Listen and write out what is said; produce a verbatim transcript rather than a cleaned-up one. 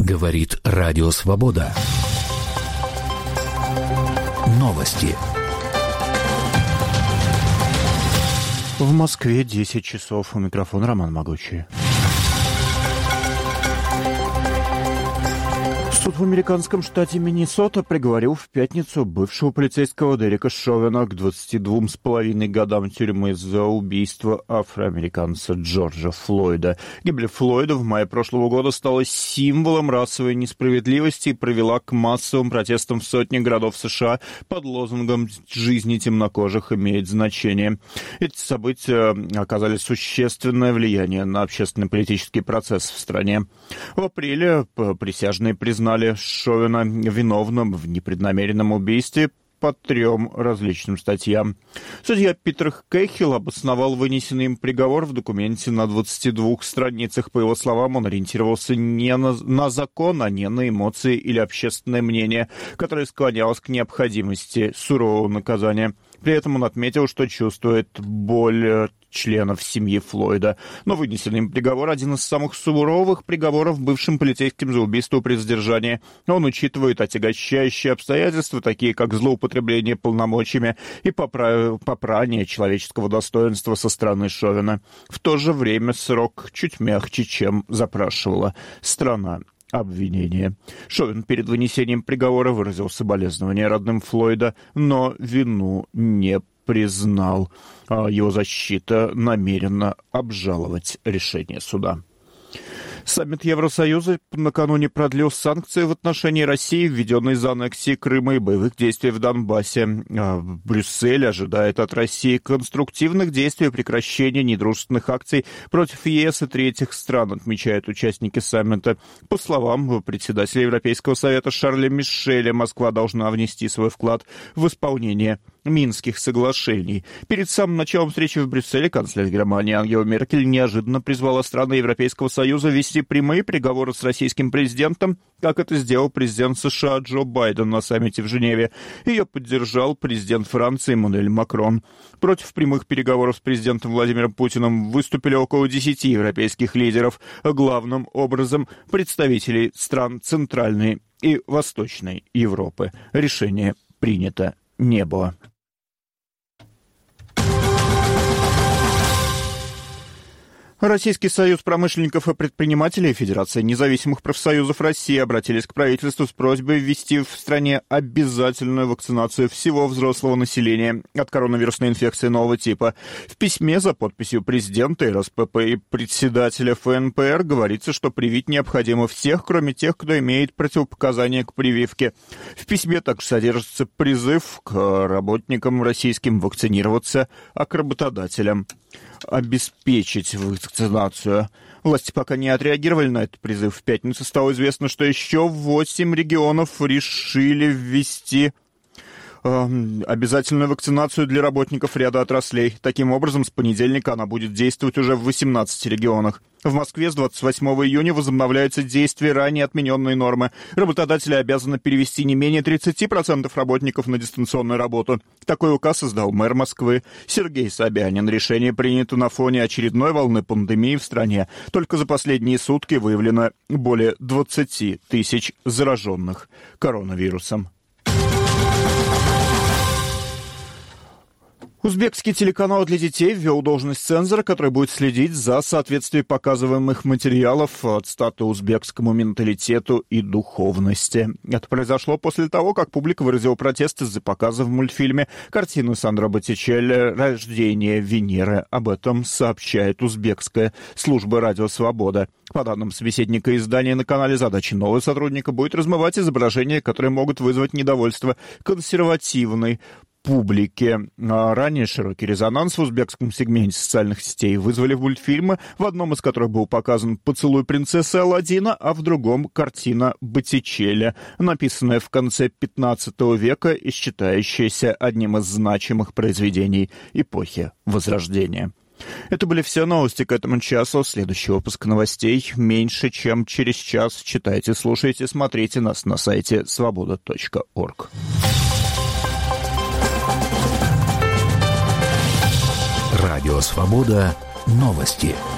Говорит Радио Свобода. Новости. В Москве десять часов. У микрофона Роман Могучий. Суд в американском штате Миннесота приговорил в пятницу бывшего полицейского Дерека Шовена к двадцати двум с половиной годам тюрьмы за убийство афроамериканца Джорджа Флойда. Гибель Флойда в мае прошлого года стала символом расовой несправедливости и привела к массовым протестам в сотни городов США под лозунгом «Жизни темнокожих имеет значение». Эти события оказали существенное влияние на общественно-политический процесс в стране. В апреле присяжные признали Шовена виновным в непреднамеренном убийстве по трем различным статьям. Судья Питер Кэхилл обосновал вынесенный им приговор в документе на двадцати двух страницах. По его словам, он ориентировался не на, на закон, а не на эмоции или общественное мнение, которое склонялось к необходимости сурового наказания. При этом он отметил, что чувствует боль членов семьи Флойда. Но вынесенный им приговор — один из самых суровых приговоров бывшим полицейским за убийство при задержании. Он учитывает отягощающие обстоятельства, такие как злоупотребление полномочиями и попра... попрание человеческого достоинства со стороны Шовена. В то же время срок чуть мягче, чем запрашивала страна обвинения. Шовен перед вынесением приговора выразил соболезнования родным Флойда, но вину не признал. Его защита намерена обжаловать решение суда. Саммит Евросоюза накануне продлил санкции в отношении России, введенные из-за аннексии Крыма и боевых действий в Донбассе. Брюссель ожидает от России конструктивных действий и прекращения недружественных акций против ЕС и третьих стран, отмечают участники саммита. По словам председателя Европейского совета Шарля Мишеля, Москва должна внести свой вклад в исполнение Минских соглашений. Перед самым началом встречи в Брюсселе канцлер Германии Ангела Меркель неожиданно призвала страны Европейского Союза вести прямые переговоры с российским президентом, как это сделал президент США Джо Байден на саммите в Женеве. Ее поддержал президент Франции Эммануэль Макрон. Против прямых переговоров с президентом Владимиром Путиным выступили около десяти европейских лидеров, главным образом представителей стран Центральной и Восточной Европы. Решение принято не было. Российский союз промышленников и предпринимателей и Федерация независимых профсоюзов России обратились к правительству с просьбой ввести в стране обязательную вакцинацию всего взрослого населения от коронавирусной инфекции нового типа. В письме за подписью президента эр эс пэ пэ и председателя эф эн пэ эр говорится, что привить необходимо всех, кроме тех, кто имеет противопоказания к прививке. В письме также содержится призыв к работникам российским вакцинироваться, а к работодателям обеспечить вакцинацию. Власти пока не отреагировали на этот призыв. В пятницу стало известно, что еще восемь регионов решили ввести э, обязательную вакцинацию для работников ряда отраслей. Таким образом, с понедельника она будет действовать уже в восемнадцати регионах. В Москве с двадцать восьмого июня возобновляются действия ранее отмененной нормы. Работодатели обязаны перевести не менее тридцати процентов работников на дистанционную работу. Такой указ издал мэр Москвы Сергей Собянин. Решение принято на фоне очередной волны пандемии в стране. Только за последние сутки выявлено более двадцати тысяч зараженных коронавирусом. Узбекский телеканал для детей ввел должность цензора, который будет следить за соответствием показываемых материалов цитаты узбекскому менталитету и духовности. Это произошло после того, как публика выразила протест из-за показа в мультфильме картины Сандро Боттичелли «Рождение Венеры». Об этом сообщает узбекская служба «Радио Свобода». По данным собеседника издания на канале, задача нового сотрудника будет размывать изображения, которые могут вызвать недовольство консервативной публики. Ранее широкий резонанс в узбекском сегменте социальных сетей вызвали мультфильмы, в одном из которых был показан поцелуй принцессы Аладдина, а в другом — картина Боттичелли, написанная в конце пятнадцатого века и считающаяся одним из значимых произведений эпохи Возрождения. Это были все новости к этому часу. Следующий выпуск новостей меньше, чем через час. Читайте, слушайте, смотрите нас на сайте свобода точка орг. Радио Свобода. Новости.